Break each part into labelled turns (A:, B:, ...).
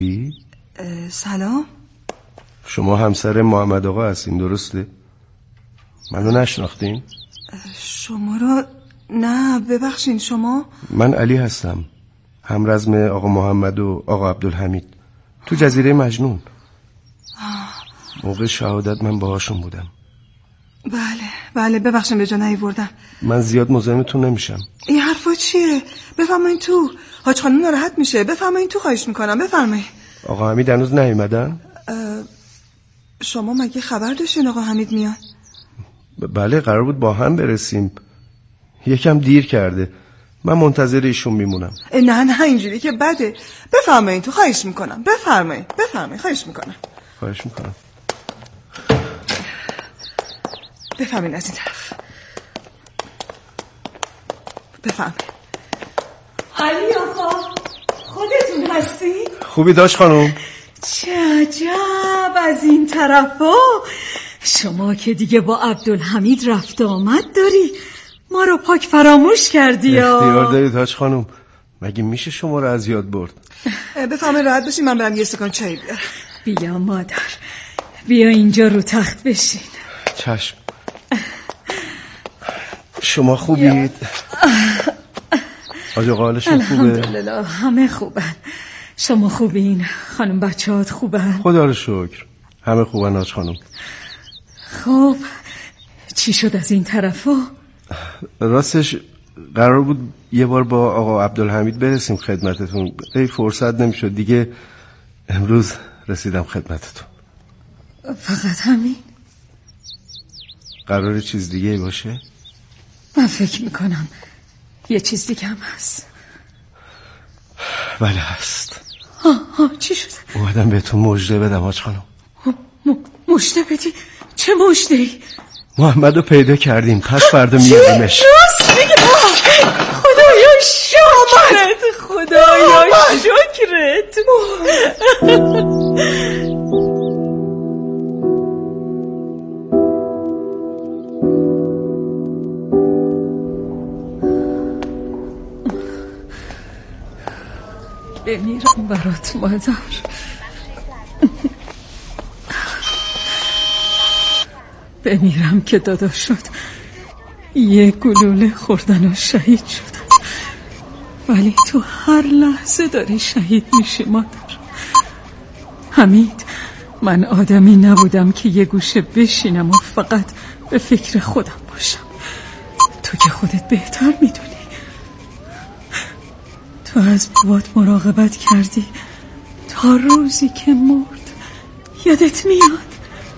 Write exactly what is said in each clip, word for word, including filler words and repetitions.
A: سلام.
B: شما همسر محمد آقا هستین درسته؟ منو نشناختین؟
A: شما رو نه ببخشین. شما؟
B: من علی هستم، همرزم آقا محمد و آقا عبدالحمید تو جزیره مجنون. موقع شهادت من باهاشون بودم.
A: بله بله ببخشین به جا نیاوردم.
B: من زیاد مزاحمتون نمیشم.
A: این حرفا چیه؟ بفرمایین تو. حاج خانم ناراحت میشه. بفرمایین تو، خواهش میکنم بفرمایین.
B: آقا حمید هنوز نیومدن؟
A: شما مگه خبر داشتین آقا حمید میاد؟
B: بله قرار بود با هم برسیم، یکم دیر کرده. من منتظر ایشون میمونم.
A: نه نه اینجوری که بده. بفرمایین تو، خواهش میکنم. بفرمایین بفرمایین خواهش میکنم.
B: خواهش میکنم.
A: بفرمایین از این طرف. بفرمایین. علی آقا خودتون هستی؟
B: خوبی داشت خانم؟
C: چه عجب از این طرفا. شما که دیگه با عبدالحمید رفت آمد داری، ما رو پاک فراموش کردی.
B: اختیار دارید حاج خانم، مگه میشه شما رو از یاد برد؟
A: بفرمایید راحت بشین، من برم یه استکان چای بیارم.
C: بیا مادر، بیا اینجا رو تخت بشین.
B: چشم. شما خوبید؟ حاج آقا حالشون خوبه؟
C: الحمدلله همه خوبن. شما خوبین؟ خانم بچه‌هات خوبن؟
B: خدا رو شکر همه خوبن حاج خانم.
C: خب چی شد از این طرفا؟
B: راستش قرار بود یه بار با آقا عبدالحمید برسیم خدمتتون، ای فرصت نمیشد دیگه. امروز رسیدم خدمتتون.
C: فقط همین؟
B: قراره چیز دیگه باشه؟
C: من فکر میکنم یه چیز دیگه هم هست.
B: بله هست.
C: ها ها چی شد؟
B: اومدم بهتون مژده بدم حاج خانم.
C: مژده بدی؟ چه مژده ای؟
B: محمد رو پیدا کردیم، پس فردا میاریمش.
C: راست میگه؟ خدایا شکرت، خدایا شکرت. بمیرم برات مادر. بمیرم که دادا شد یه گلوله خوردن و شهید شدن، ولی تو هر لحظه داری شهید میشی مادر. حمید، من آدمی نبودم که یه گوشه بشینم و فقط به فکر خودم باشم. تو که خودت بهتر میدونی. تو از بابات مراقبت کردی تا روزی که مرد. یادت میاد؟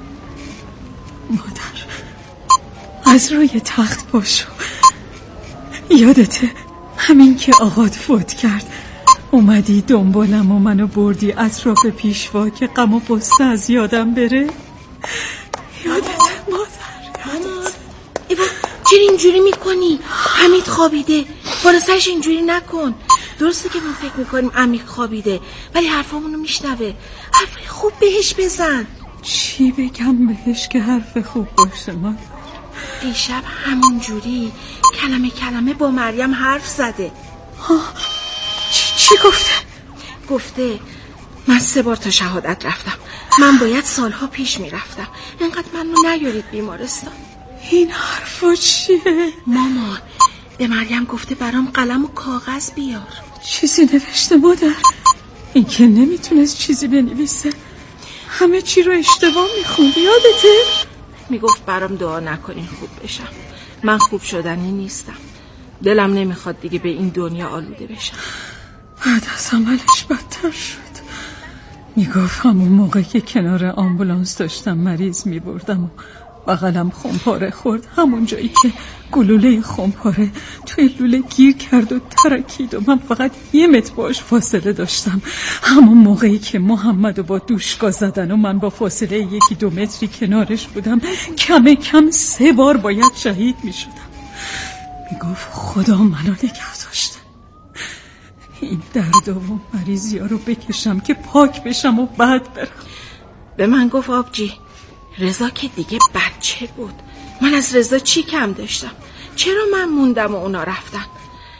C: مادر از روی تخت باشو. یادته همین که آقات فوت کرد اومدی دنبالم و منو بردی اطراف پیشوا که غم و غصه از یادم بره؟ یادته مادر؟
D: یادته؟ ایوا چرا اینجوری میکنی؟ حمید خوابیده، بالا سرش اینجوری نکن. درسته که ما فکر میکنیم عمیق خوابیده، ولی حرفامونو میشنوه. حرف خوب بهش بزن.
C: چی بگم بهش که حرف خوب باشه مادر؟
D: دیشب همونجوری کلمه کلمه با مریم حرف زده.
C: ها چی, چی گفته؟
D: گفته من سه بار تا شهادت رفتم، من باید سالها پیش میرفتم، انقدر منو نیارید بیمارستان.
C: این حرفا چیه؟
D: مامان به مریم گفته برام قلم و کاغذ بیار.
C: چیزی نوشته مادر؟ این که نمیتونست چیزی بنویسه، همه چی رو اشتباه میخوند. یادته؟
D: میگفت برام دعا نکنین خوب بشم. من خوب شدنی نیستم، دلم نمیخواد دیگه به این دنیا آلوده بشم.
C: بعد از عملش بدتر شد. میگفت همون موقع که کنار آمبولانس داشتم مریض میبردم و بغلم خمپاره خورد، همون جایی که گلوله خمپاره توی لوله گیر کرد و ترکید و من فقط یه متر باش فاصله داشتم. همون موقعی که محمد با دوشگاه زدن و من با فاصله یکی دو متری کنارش بودم، کم کم سه بار باید شهید می شدم. می گفت خدا منو نگه داشته، این درد و مریضی ها رو بکشم که پاک بشم و بعد برم.
D: به من گفت آبجی رضا که دیگه بچه بود، من از رضا چی کم داشتم؟ چرا من موندم و اونا رفتن؟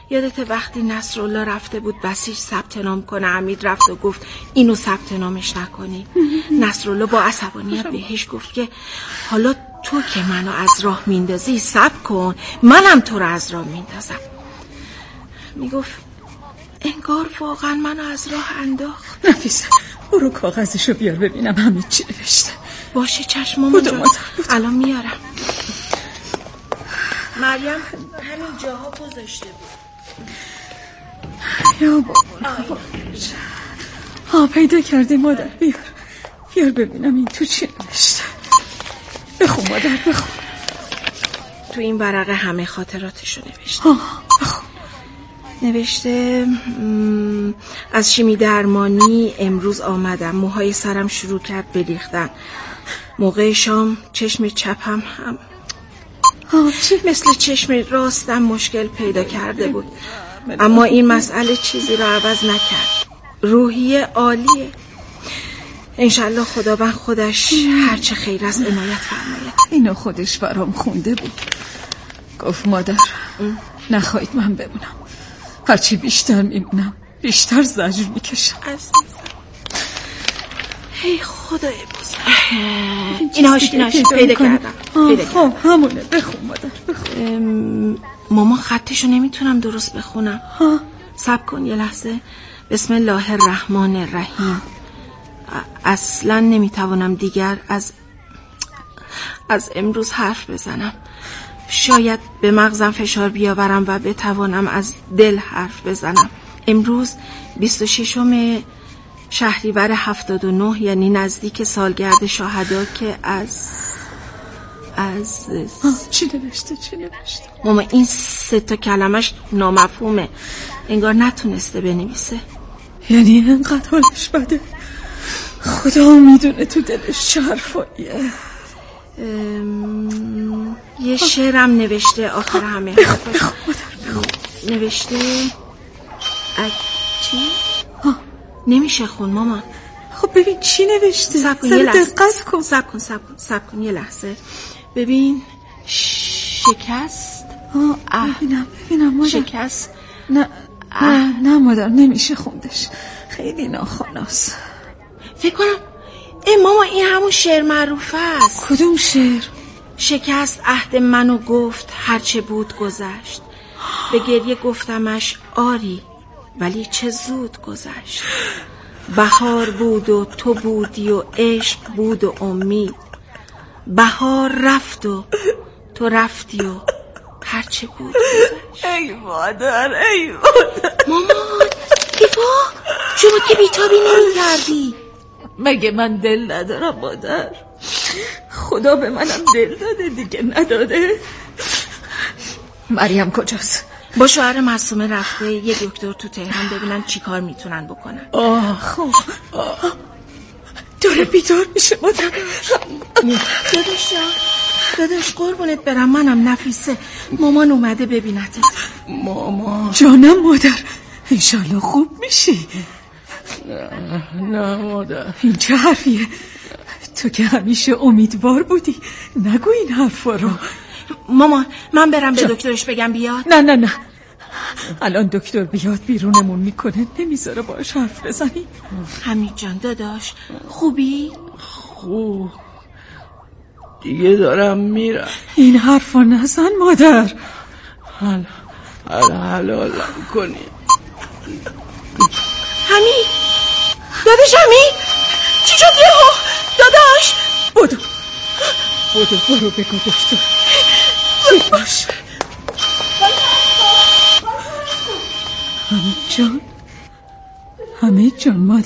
D: یادت وقتی نصرالله رفته بود بسیج ثبت نام کنه، حمید رفت و گفت اینو ثبت نامش نکنی. نصرالله با عصبانیت بهش گفت که حالا تو که منو از راه میندازی صبر کن، منم تو رو از راه میندازم. میگفت انگار واقعا منو از راه انداخت.
C: نفیسه برو کاغذشو بیار ببینم حمید چی نوشته.
D: باشه چشم مامان جان، الان میارم. مریم همین جاها گذاشته بود.
C: یا بابا ها پیدا کردی مادر، بیار بیار ببینم این تو چی نوشته. بخون مادر بخون.
D: تو این ورقه همه خاطراتشو نوشته. ها بخون. نوشته از شیمی درمانی امروز آمدم، موهای سرم شروع کرد بریختن. موقع شام چشم چپم هم مثل چشم راستم مشکل پیدا کرده بود، اما این مسئله چیزی را عوض نکرد. روحیه عالیه. انشالله خداوند خودش هرچه خیر از عنایت فرماید.
C: اینو خودش برام خونده بود. گفت مادر نخواهید من بمونم، هرچی بیشتر میمونم بیشتر زجر میکشم.
D: هی خدای بزرگ. اینهاش اینهاش پیدا کردم. پیدا کردم.
C: خب همونه بخون مادر بخون.
D: ماما خطشو نمیتونم درست بخونم. ها صبر کن یه لحظه. بسم الله الرحمن الرحیم. اصلا نمیتوانم دیگر از از امروز حرف بزنم. شاید به مغزم فشار بیاورم و بتوانم از دل حرف بزنم. امروز بیست و ششم شهریور هفتاد و نه، یعنی نزدیک سالگرد شهدا که از از
C: چی نوشته چی نوشته؟
D: ماما این سه تا کلمش نامفهومه، انگار نتونسته بنویسه.
C: یعنی اینقدر حالش بده؟ خدا میدونه تو دلش چه حرفاییه.
D: یه شعرم نوشته آخر همه حرفش. نوشته ا... چی؟ ها. نمیشه خون ماما.
C: خب ببین چی نوشته.
D: سب کن یه لحظه. دقت کن. سب کن سب کن سب کن یه لحظه. ببین شکست.
C: اه ببینم ببینم مادر.
D: شکست.
C: نه نه نه مادر نمیشه خوندش، خیلی ناخواناست.
D: فکر کنم ای ماما این همون شعر معروف است.
C: کدوم شعر؟
D: شکست عهد منو گفت هرچه بود گذشت، به گریه گفتمش آری ولی چه زود گذشت. بهار بود و تو بودی و عشق بود و امید، بهار رفت و تو رفتی و هرچه بود گذشت.
C: ای مادر ای مادر.
D: مامان ایوا شما که بیتابی نمی کردی.
C: مگه من دل ندارم مادر؟ خدا به منم دل داده دیگه نداده؟ مریم کجاست؟
D: با شوهر معصومه رفته یه دکتر تو تهران ببینن چی کار میتونن بکنن.
C: آه خب آه. داره بیدار میشه مادر.
D: داداش داداش قربونت برم، منم نفیسه. مامان اومده ببینتت.
B: مامان
C: جانم مادر، انشالله خوب میشی.
B: نه نه مادر.
C: این چه حرفیه؟ تو که همیشه امیدوار بودی، نگو این حرفا رو.
D: مامان من برم به دکترش بگم بیاد.
C: نه نه نه الان دکتر بیاد بیرونمون میکنه، نمیذاره باش حرف بزنی.
D: حمید جان داداش خوبی؟
B: خوب دیگه دارم میرم.
C: این حرفا نزن مادر.
B: حل حل حلالم کنی.
D: حمید داداش حمید چی شد یهو؟ داداش
C: بودو بودو برو بگو دکتر زود باش. حمید جان حمید جان مادر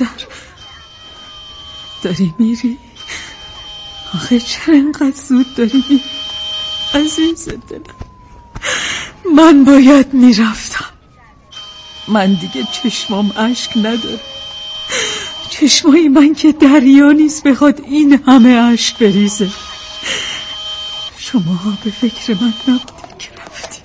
C: داری میری؟ آخه چرا اینقدر زود داری میری؟ عزیز دلم من باید میرفتم. من دیگه چشمام اشک نداره. چشمای من که دریا نیست بخواد این همه اشک بریزه. شما به فکر من نبودید که رفتی.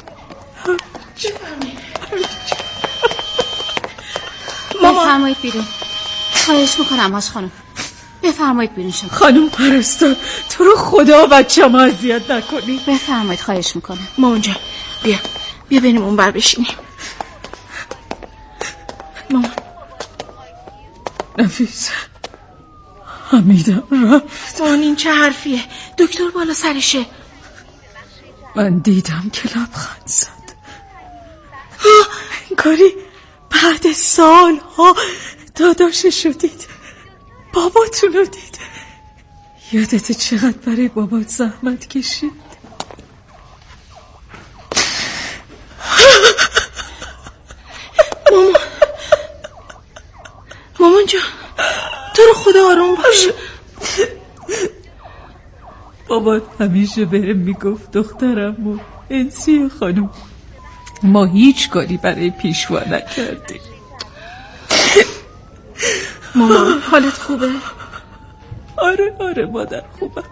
E: بفرمایید بیرون. خواهش میکنم هاش خانم بفرمایید بیرون شما.
C: خانم پرستار تو رو خدا بچه‌م اذیت نکنی.
E: بفرمایید خواهش میکنم.
D: ما اونجا بیا بیا بریم اون بر بشینیم.
C: نفیسه، حمیدم رفت.
D: اون این چه حرفیه؟ دکتر بالا سرشه.
C: من دیدم که لبخند زد. انگاری بعد سالها داداششو دید، باباتونو دید. یادت چقدر برای بابات زحمت کشید؟
D: مامان مامان جان، تو رو خدا آروم باش.
C: بابات همیشه بهم میگفت دخترم و انسی خانم، ما هیچ کاری برای پیشوا نکردیم.
D: مامان حالت خوبه؟
C: آره آره مادر خوبم.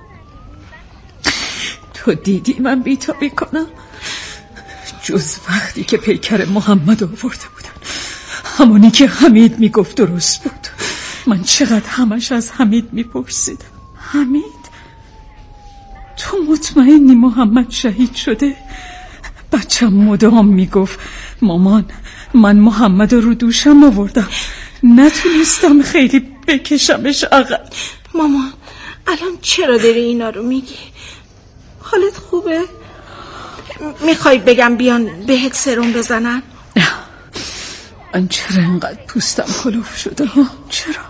C: تو دیدی من بیتابی کنم؟ جز وقتی که پیکر محمد آورده بودن، همونی که حمید میگفت درست بود. من چقدر همش از حمید میپرسیدم. حمید تو مطمئنی محمد شهید شده؟ بچم مدام میگفت مامان من محمد رو دوشم آوردم، نتونستم خیلی بکشمش عقب.
D: مامان الان چرا داری اینا رو میگی؟ حالت خوبه؟ میخوای بگم بیان بهت سرم بزنن؟
C: من چرا انقدر پوستم کلوف شده ها؟ چرا؟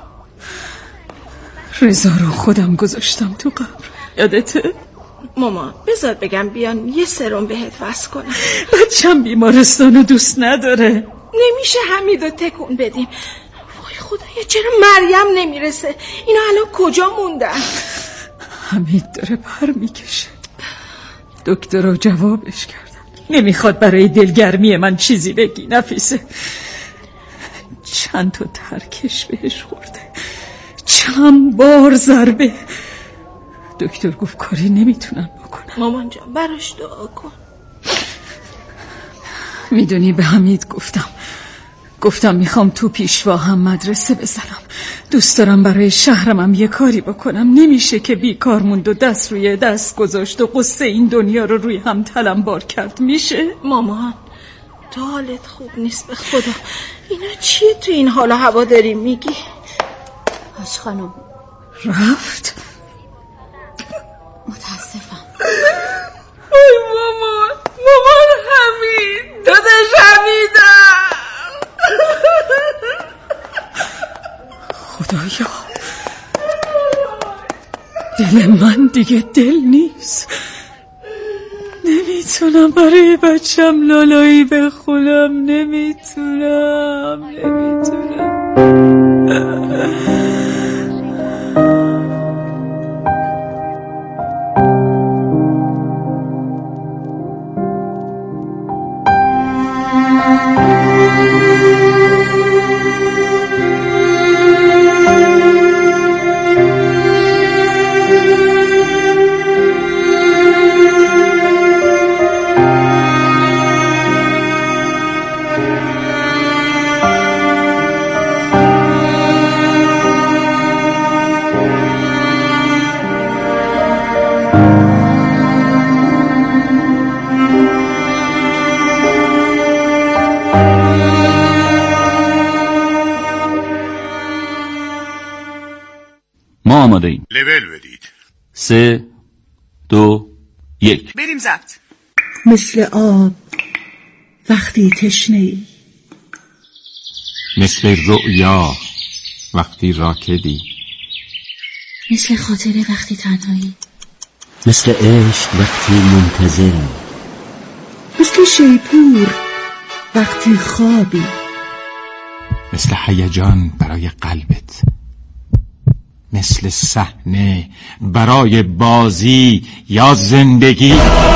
C: رضا رو خودم گذاشتم تو قبر، یادته؟
D: مامان بذار بگم بیان یه سرم بهت وصل کنم.
C: بچم بیمارستانو دوست نداره.
D: نمیشه حمیدو تکون بدیم. وای خدایا چرا مریم نمیرسه؟ اینا الان کجا موندن؟
C: حمید داره پر میکشه. دکترها جوابش کردن نمیخواد برای دلگرمی من چیزی بگی نفیسه. چند تا ترکش بهش خورده، چند بار ضربه. دکتر گفت کاری نمیتونن بکنن.
D: مامان جان براش دعا کن.
C: میدونی به حمید گفتم گفتم میخوام تو پیشوا هم مدرسه بزنم، دوست دارم برای شهرم هم یه کاری بکنم. نمیشه که بیکار موند و دست روی دست گذاشت و قصه این دنیا رو روی هم تلمبار کرد. میشه؟
D: مامان تو حالت خوب نیست به خدا. اینا چیه تو این حال و هوا داری میگی؟
E: حاج خانم
C: رفت؟
E: متاسفم.
D: ای مامان مامان حمید داداش حمیدم.
C: خدایا دل من دیگه دل نیست. نمیتونم برای بچم لالایی بخونم. نمیتونم نمیتونم
F: ما آماده ایم.
G: لول بدید.
F: سه دو یک
A: بریم ضبط. مثل آب وقتی تشنه‌ای،
H: مثل رؤیا وقتی راکدی،
E: مثل خاطره وقتی تنهایی،
I: مثل عشق وقتی منتظری،
A: مثل شیپور وقتی خوابی،
H: مثل هیجان برای قلبت، مثل صحنه برای بازی یا زندگی.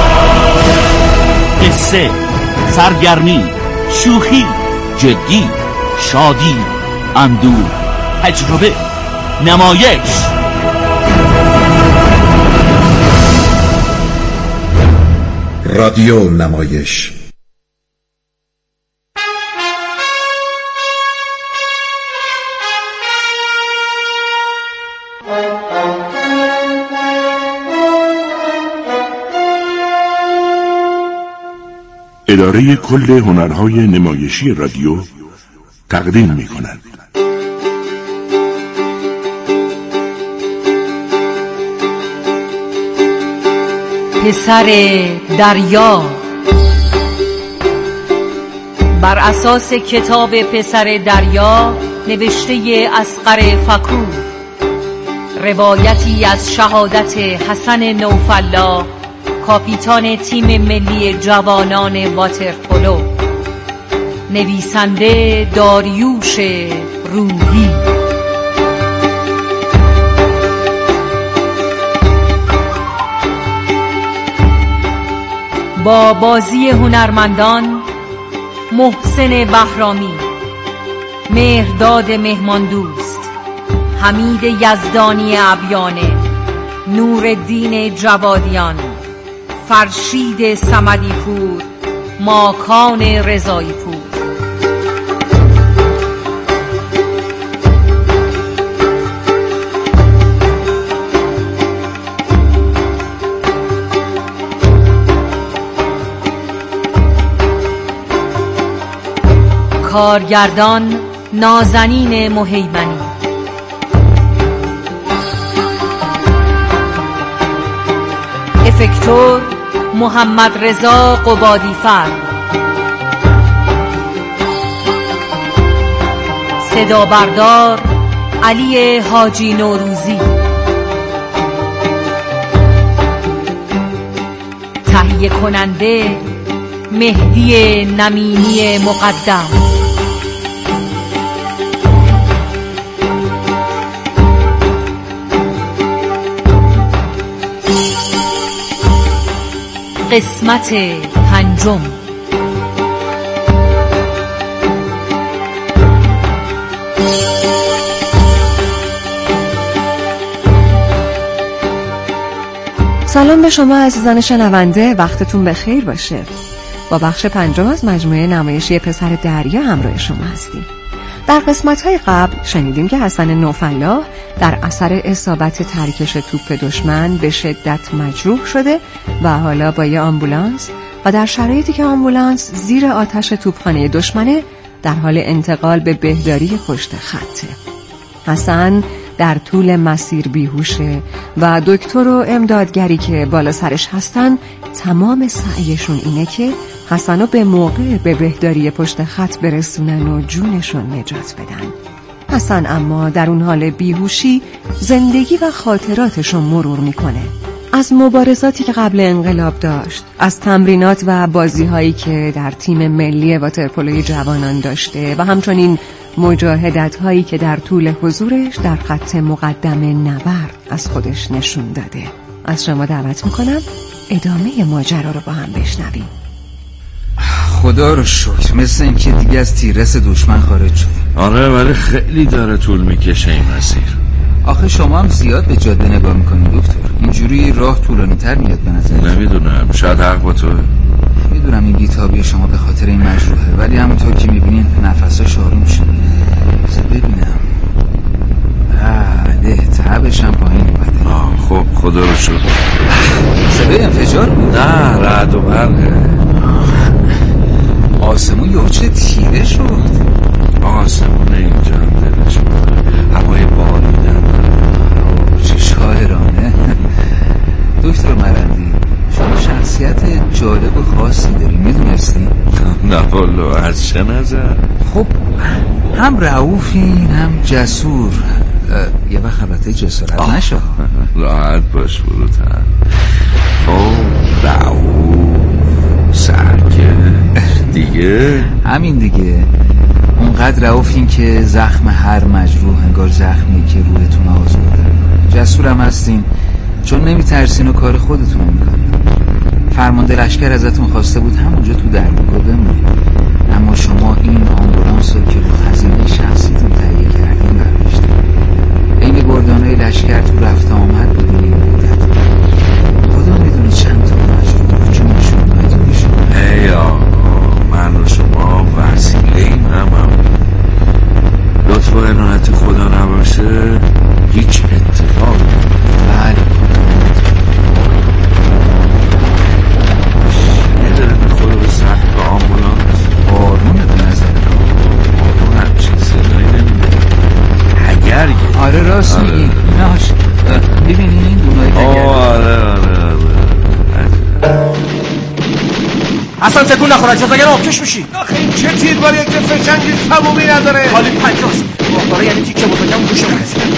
F: قصه، سرگرمی، شوخی، جدی، شادی، اندوه، تجربه، نمایش.
J: رادیو نمایش.
G: اداره کل هنرهای نمایشی رادیو تقدیم می کند.
J: پسر دریا. بر اساس کتاب پسر دریا نوشته اصغر فکور، روایتی از شهادت حسن نوفالله، کاپیتان تیم ملی جوانان واترپولو. نویسنده داریوش روحی. با بازی هنرمندان محسن بهرامی، مهرداد مهمان دوست، حمید یزدانی عبیانه، نورالدین جوادیان، فرشید صمدی پور، ماکان رضایی پور. کارگردان نازنین مهیمنی. افکتور محمد رضا قبادیفر. صدا بردار علی حاجی نوروزی. تهیه کننده مهدی نمینی مقدم. قسمت پنجم.
K: سلام به شما عزیزان شنونده، وقتتون بخیر باشه. با بخش پنجم از مجموعه نمایشی پسر دریا همراه شما هستیم. در قسمت‌های قبل شنیدیم که حسن نوفالله در اثر اصابت ترکش توپ دشمن به شدت مجروح شده و حالا با یه آمبولانس و در شرایطی که آمبولانس زیر آتش توپخانه دشمنه در حال انتقال به بهداری پشت خطه. حسن در طول مسیر بیهوشه و دکتر و امدادگری که بالا سرش هستن تمام سعیشون اینه که حسنو به موقع به بهداری پشت خط برسونن و جونشون نجات بدن. حسن اما در اون حال بیهوشی زندگی و خاطراتشون مرور میکنه. از مبارزاتی که قبل انقلاب داشت، از تمرینات و بازی‌هایی که در تیم ملی واترپولوی جوانان داشته و همچنین مجاهدت‌هایی که در طول حضورش در خط مقدم نبرد از خودش نشون داده. از شما دعوت میکنم ادامه ماجرا رو با هم بشنویم.
L: خدا رو شکر، مثل این که دیگه از تیررس دشمن خارج شد.
M: آره ولی خیلی داره طول میکشه این مسیر.
L: آخه شما هم زیاد به جاده نگاه میکنید دکتر، اینجوری راه طولانی تر میاد به نظر.
M: نمیدونم، شاید حق با توه.
L: میدونم این بیتابی شما به خاطر این مجروحه، ولی همونطور که میبینین نفساش آروم شد. بذار ببینم. بله تعبش هم پایین اومده.
M: آه خب خدا رو شکر.
L: صدای انفجار بود؟
M: نه رعد و برقه.
L: آسمون یهو چه تیره شد.
M: آسمون اینجا دلش بود، هوای باریدن
L: چه شاعرانه. دکتر مرندی، شما شخصیت جالب و خاصی داری، میدونستی؟
M: نه والا، از چه نظر؟
L: خب هم رئوفین هم جسور. یه وقت البته جسارت نشو.
M: راحت باش بروتن. خب رئوف سرکش دیگه
L: همین دیگه. اونقدر رئوفین که زخم هر مجروح انگار زخمی که روحتون آزرده. جسورم هستین چون نمیترسین و کار خودتون رو میکنین. فرمانده لشکر ازتون خواسته بود همونجا تو درگاه بمونید، اما شما این آمبولانس رو که با هزینه شخصیتون تهیه کردین برداشتین. این گردانای لشکر تو رفت آمد بودین این مدت. خدا میدونه چند تا مجروح جونشون اومد و میشون.
M: ای آقا، من و شما وسیله این هم هم لطف و عنایت خدا نباشه هیچ اتفاق.
L: بله
M: یه داره میخوره به سقف آمبولانس.
L: بارونه به نظر
M: بارون همچین صدایی نمیده. اگر گه
L: آره راست میگی. ناش ببینی این دونایی
M: آره آره آره آره
N: اصلا تکون نخور اجازه اگر آبکش میشی.
B: آخه این چه تیرباری یک فشنگی تمومی نداره.
N: حالی پنجاست باخاره یعنی تیکه بزرگم گوشه مرزیدم.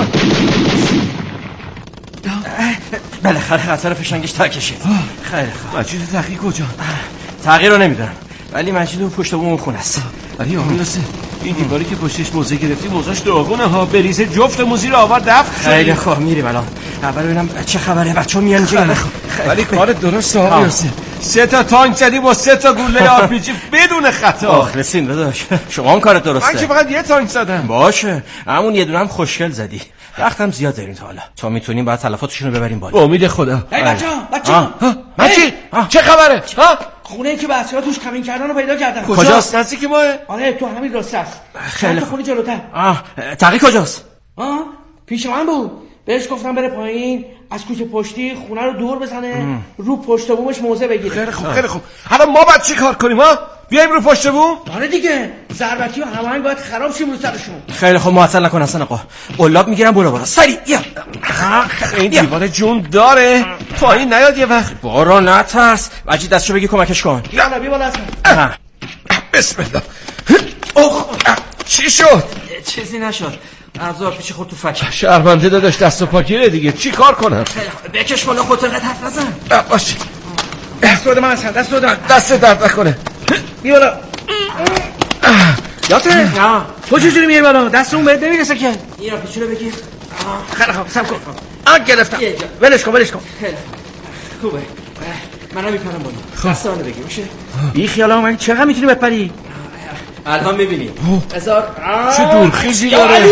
N: بالاخره خطر فشنگش تا کشید. خیلی خوب.
B: مجید تقی کجا؟
N: تغییر رو نمیدونم ولی مجید اون پشت بوم خونه است.
B: ولی آقا ناصر این دیواری که پشتش موزه گرفتی موزهش داغونه ها. بریزه جفت موزی رو آورد دفع.
N: خیلی خوب میریم الان. اول ببینم چه خبره بچه‌ها میان اینجا.
B: ولی کار درست آقا ناصر. سه تا تانک زدی با سه تا گوله آر پی جی بدون خطا.
N: آخرسین داداش شما هم کارت درسته.
B: من که فقط یه تانک زدم.
N: باشه همون یه دونه هم خوشگل زدی. وقتم زیاد داریم تا حالا تا میتونیم بعد تلفاتشون رو ببریم بالا.
B: با امید خدا.
O: ای بچه‌ها بچه‌ها
B: مجید چه خبره؟ ها
O: خونه که بچه‌ها توش کمین کردن رو پیدا کردن.
B: کجاست؟ نزدیک ماه؟
O: آره تو همین راست است.
N: خیلی
O: خونه جلوتر.
N: آه تقی کجاست؟
O: آه پیش من بود. بهش گفتم بره پایین از کوچه پشتی خونه رو دور بزنه ام. رو پشت بومش موزه بگیره.
B: خیلی خوب خیلی خوب. حالا ما بعد چی کار کنیم ها؟ بیایم رو پشت بوم؟
O: آره دیگه ضربتی و هماهنگ باید خراب شیم رو سرشون.
N: خیلی خوب معطل نکن اصلا آقا. قلاب میگیرم برو برو سری بیا.
B: این دیوار جون داره پایین نیاد یه وقت.
N: برو نترس مجید دستشو بگی کمکش کن.
O: یالا بیا بالا اصلا.
B: بسم الله. اوه چی شد؟
N: چیزی نشد. ابزار پیچ خورد تو فک.
B: شرمنده داداش دست و پاگیره دیگه چی کار کنم؟
N: بکش بالا خودت انقدر حرف نزن.
B: باشه
O: دست بده من اصلا دست بده من.
B: دست درد نکنه.
O: بیا بالا. یاته تو چجوری میای بالا؟ دست اون بهت نمیرسه که.
N: اینا پیچو رو بگیر.
O: خیلی خوب سم کن. آ گرفتم. ولش کن ولش کن.
N: خیلی خوبه. منم میپرم بالا. دست منو بگیر میشه؟
O: بی خیالا من چقدر میتونی بپری؟
N: الان میبینی.
O: هزار
B: چه دورخیزی داره.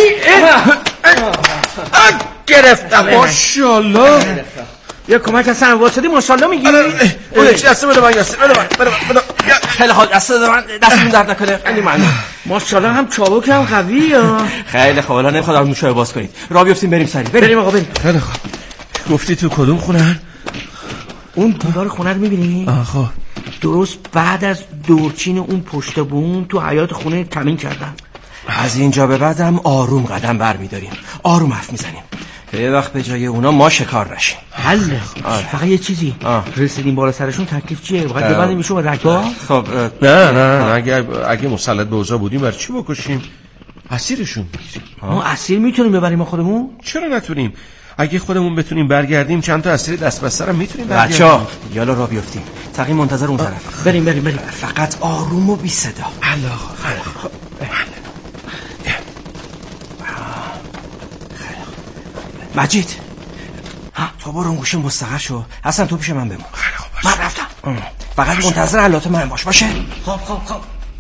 B: گرفتم ماشاءالله.
O: یا کمک از سن واسطی ماشاءالله میگی.
B: اون یک دست بده من یاسر بده من بده من
N: خیلی خوب دست بده من دستم درد نکنه. خیلی ممنون.
O: ماشاءالله هم چابک هم قویه.
N: خیلی خوب الان نمیخواد موشو باز کنید. راه بیافتیم بریم سری.
O: بریم آقا بریم.
B: خیلی خوب. گفتی تو کدوم خونه؟
O: اون دیوار خونه رو میبینی؟
B: آه خب.
O: درست بعد از دورچین اون پشت بوم تو حیاط خونه کمین کردن.
N: از اینجا به بعدم آروم قدم برمیداریم آروم حرف میزنیم یه وقت به جای اونا ما شکار نشیم.
O: حله. فقط یه چیزی آه. رسیدیم بالا سرشون تکلیف چیه؟ باید ببندیم ایشون به رگبار؟
B: خب نه نه اگه اگه مسلط به اوضاع بودیم برای چی بکشیم؟ اسیرشون میگیریم.
O: ما اسیر میتونیم ببریم ما خودمون؟
B: چرا نتونیم؟ اگه خودمون بتونیم برگردیم چند تا اسیر دست بسته رو میتونیم برگردیم.
N: بچا یالا راه بیافتیم. تقی منتظر اون طرف.
O: بریم بریم بریم.
N: فقط آروم و بی صدا.
B: الله خب.
N: مجید ها تو برو اون گوشه مستقر شو. اصلا تو پیش من بمون.
B: خیلی خوب
N: باشه. من رفتم. فقط منتظر علات من باش باشه.
O: خب خب خب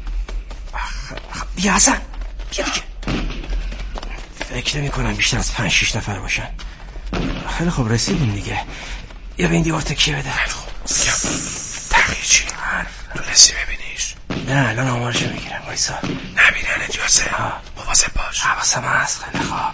N: بیا حسن بیا دیگه. فکر نمی کنم بیشتر از پنج شیش نفر باشن. خیلی خوب رسیدیم دیگه. یا به این دیوار تکیه بده.
B: خیلی خوب تقیی چی؟ تونستی ببینیش؟
N: نه الان آمارشو میگیرم وایسا.
B: نبیننت یاسر مواظب باش.
N: حواسم هست. خیلی خوب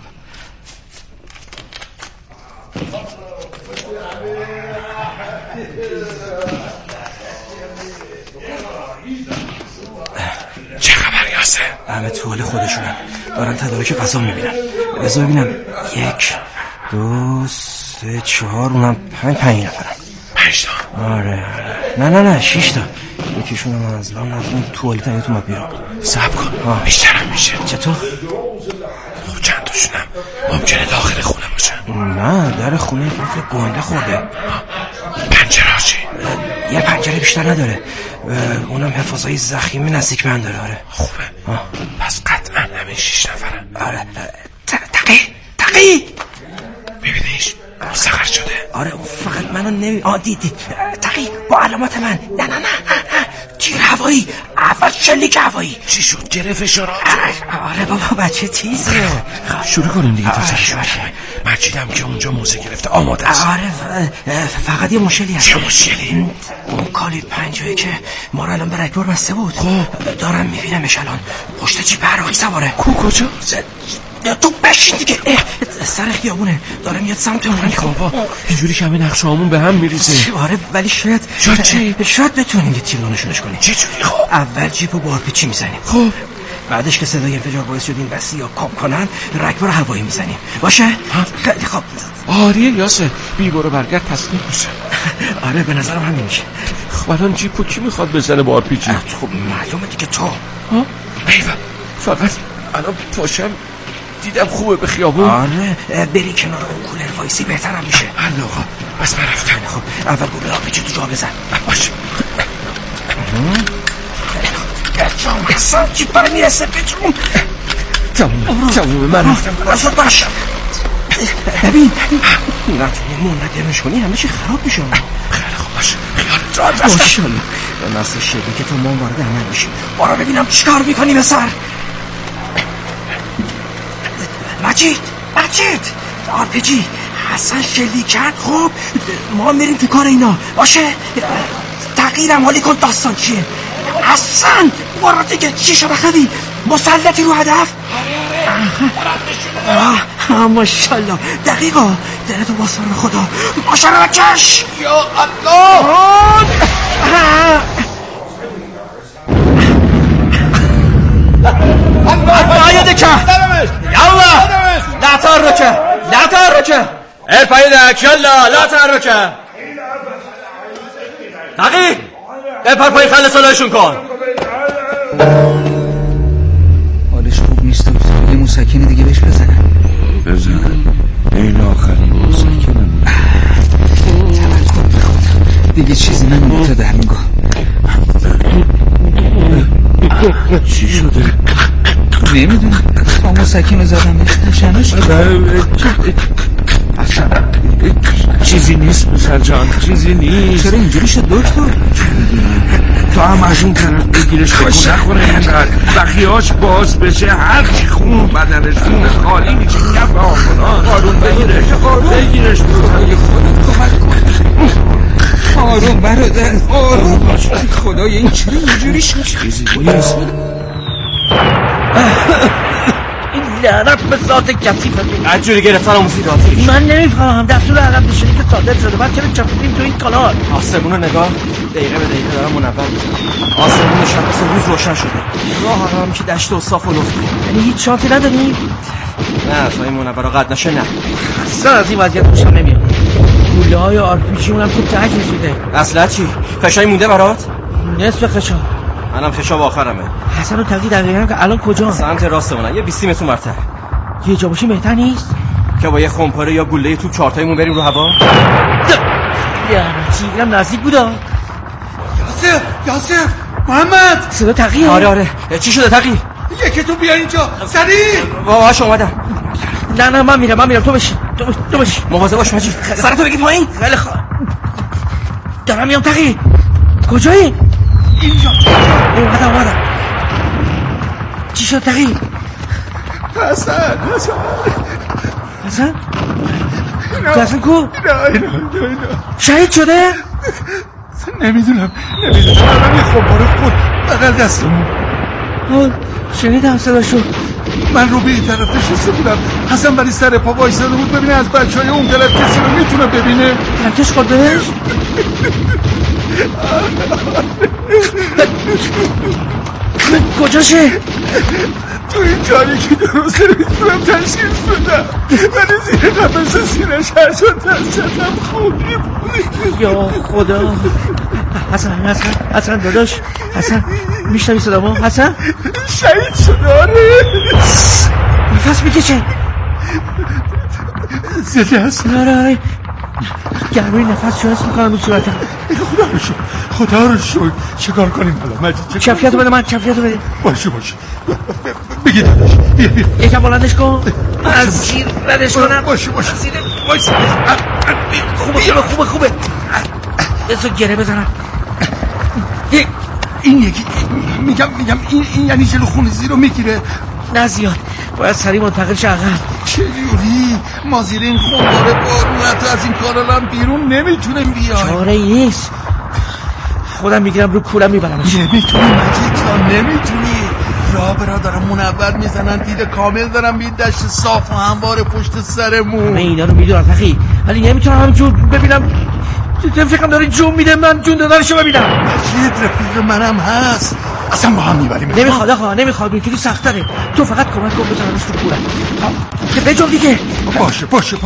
B: چه خبر یاسر؟
N: همه تو حال خودشونن دارن تدارک غذا میبینن. بذار ببینم یک دو سه چهار اونم پنج پنج نفرن.
B: پنج تا؟
N: آره نه نه نه شیش تا. یکیشون هم از لام نتون توالت هم تو بیرون.
B: صبر کن بیشترم میشه.
N: چطور؟
B: خب چند تاشونم ممکنه داخل خونه باشن.
N: نه در خونه قفل گنده خورده.
B: پنجره چی؟
N: یه پنجره بیشتر نداره. اونم حفاظای زخیمی نزدیک من داره. آره
B: خوبه آه. پس قطعا همین شیش نفرن.
N: آره تقی تقی
B: میبینیش مستقر شده.
N: آره اون فقط منو نمی آه دید دید تقی با علامت من. نه نه نه نه تیر هوایی اول شلیک هوایی.
B: چی شد گرفت اشارات؟
N: آره بابا بچه تیزه.
B: شروع کنیم دیگه تا سرش باشه. مجیدم که اونجا موزه گرفته آماده است.
N: آره فقط یه مشکلی هست.
B: چه مشکلی؟
N: اون کالی پنجایی که ما رو الان به رگبار بسته بود. خب دارم میبینمش الان پشت جیب براقی سواره.
B: کو کجا؟
N: تو بشین دیگه. سر خیابونه داره میاد سمت اون.
B: بابا اینجوری که همه نقشه هامون به هم میریزه.
N: آره ولی شاید
B: شاید چی؟
N: شاید بتونیم یه تیر نشونش کنیم.
B: چه جوری؟ خب
N: اول جیپو بارپیچی میزنیم.
B: خب
N: بعدش که صدای انفجار باعث شد این دستی یا کاب کنن رگبار هوایی میزنیم. باشه؟ خیلی خوب.
B: آره یاسر بی برو برگرد تسلیم میشه.
N: آره به نظرم همین میشه.
B: خب
M: خب الان جیپو کی میخواد بزنه با آرپیجی؟
N: خب معلومه دیگه تو.
M: ها؟ ایوه فقط الان پاشم دیدم خوبه به خیابون.
N: آره بری کنار اون کولر وایسی بهترم میشه.
M: حل آقا بس من رفتم.
N: خب اول گوله آرپیجی تو جا بزن.
M: باشه
N: جام حسن جیپ برای میرسه بجون.
M: تمومه تمومه من رفتم.
N: باشه باشه ببین نتونی منقدرش کنی همه چی خراب میشه.
M: خیلی خوب باشه خیالت راحت باشه.
N: ماشاءالله به نسل شدی که تو ما وارد عمل میشیم. برو ببینم چیکار میکنی به سر. مجید مجید آرپیجی حسن شلیک کرد. خب ما میریم تو کار اینا باشه. تغییرم حالی کن داستان چیه. حسن برو دیگه چی شده خیلی مسلطی رو هدف. آه ماشاءالله دقیقا دلتو باز فرم خدا ماشاءالله کش
M: یا الله.
N: آیا دکه یالله لا تحرکه لا تحرکه ارفع يدك يلا لا تحركه. تقی بپر پای خل صلحشون کن.
L: حالش خوب نیست. یه مسکنی دیگه بهش بزنم.
M: بزن این آخرین مسکنم.
L: توکل به خدا دیگه چیزی نمونده تا درمونگاه.
M: چی شده؟
L: نمیدونم با مسکن رو زدم بهش تشنش
M: چیزی نیست پسر جان چیزی نیست.
L: چرا اینجوری شد دکتر؟
M: تو هم از اون طرف بگیرش بگو نخوره اینقدر بخیاش باز بشه هر چی خون بدنش خون خالی میشه کف آخونا. آروم بگیرش بگیرش برای خودت کمک کن.
L: آروم برادر آروم باش. خدای این چرا اینجوری شد؟
M: چیزی نیست.
O: این لعنت به ذات کثیفه.
N: از جوری گرفتن آموزی آتیش.
O: من نمیفهمم دستور عقب نشینی که صادر شده بعد چرا چپیدیم تو این کانال.
N: آسمون رو نگاه دقیقه به دقیقه دارم منور میکنم. آسمون شب مثل روز روشن شده. راه هم که دشت و صاف و لخته.
O: یعنی هیچ شانسی نداریم؟
N: نه تا این منور رو قد نشه نه.
O: اصلا از این وضعیت خوشم نمیاد. گوله های آرپیجی اونم تو تک میشیده.
N: اصلا چی؟ خشایی مونده برات؟
O: نصف خشا.
N: منم خشاب آخرمه.
O: حسن و تقی دقیقا که الان کجا؟
N: سمت راستمونه یه بیست متر مرتر.
O: یه جا باشی بهتر نیست؟
N: که با یه خمپاره یا گوله توپ چهارتایمون بریم رو هوا؟
O: لعنتی اینم نزدیک بودا.
P: یاسر یاسر محمد
O: صدا تقیه؟
N: آره آره چی شده تقی؟
P: یکی تو بیا اینجا سریع.
N: باهاش اومدم.
O: نه نه من میرم من میرم تو بشی تو, تو بشی.
N: مواظب باش مجید سرتو بگی پایین.
O: خیلی خوب دارم میام تقی. کجایی؟
P: اینجا
O: اومدم اومدم. چی شد تقی؟
P: حسن حسن
O: حسن؟ تو حسن کو؟
P: نه نه نه
O: شهید شده؟
P: نمیدونم نمیدونم الان یه خمپاره خود بغل دستمون.
O: شنیدم صدا شد.
P: من رو به این طرف نشسته بودم. حسن ولی سر پا وایساده بود ببینه از بچه های اون طرف کسی رو میتونه ببینه.
O: ترکش خوردهش؟ کجاشه؟
P: تو این تاریکی درست نمیتونم تشخیص بدم ولی زیر قفس سینه‌ش هر جا دست زدم خونی بود.
O: یا خدا. حسن حسن حسن داداش حسن میشنوی صدامو؟ حسن
P: شهید شده. آره
O: نفس میکشه
P: زده هست.
O: آره آره گرمه نفس شو حس میکنم رو صورتم.
P: خدا رو شد خدا رو شد. چیکار کنیم حالا مجید؟
O: کفیتو بده من کفیتو بده.
P: باشه باشه بگی داداش بیا بیا
O: یکم بلندش کن. از زیر ردش کنم.
P: باشه باشه باشه
O: خوبه خوبه خوبه خوبه. بذار گره بزنم.
P: این یکی میگم میگم این این یعنی جلو خون زیر رو میگیره.
O: نه زیاد باید سریع منتقل شه عقب.
P: چجوری ما زیر این خونباره بارونت از این کارا هم بیرون نمیتونیم بیایم.
O: چاره نیست خودم میگیرم رو کولم میبرمش.
P: نمیتونی مجید جان نمیتونی. راه برا دارم منور میزنن دید کامل دارم بید دشت صاف و هموار پشت سرمون.
O: من اینا رو میدونم تقی ولی نمیتونم همینجور ببینم. فکرم داره جون میده من جون دادنشو ببینم.
P: مجید رفیق منم هست اصلا با هم میبریم.
O: نمیخواد آقا نمیخواد اینجوری سخت داره. تو فقط کمک کن بزنمش تو کولم. بجون دیگه.
P: باشه باشه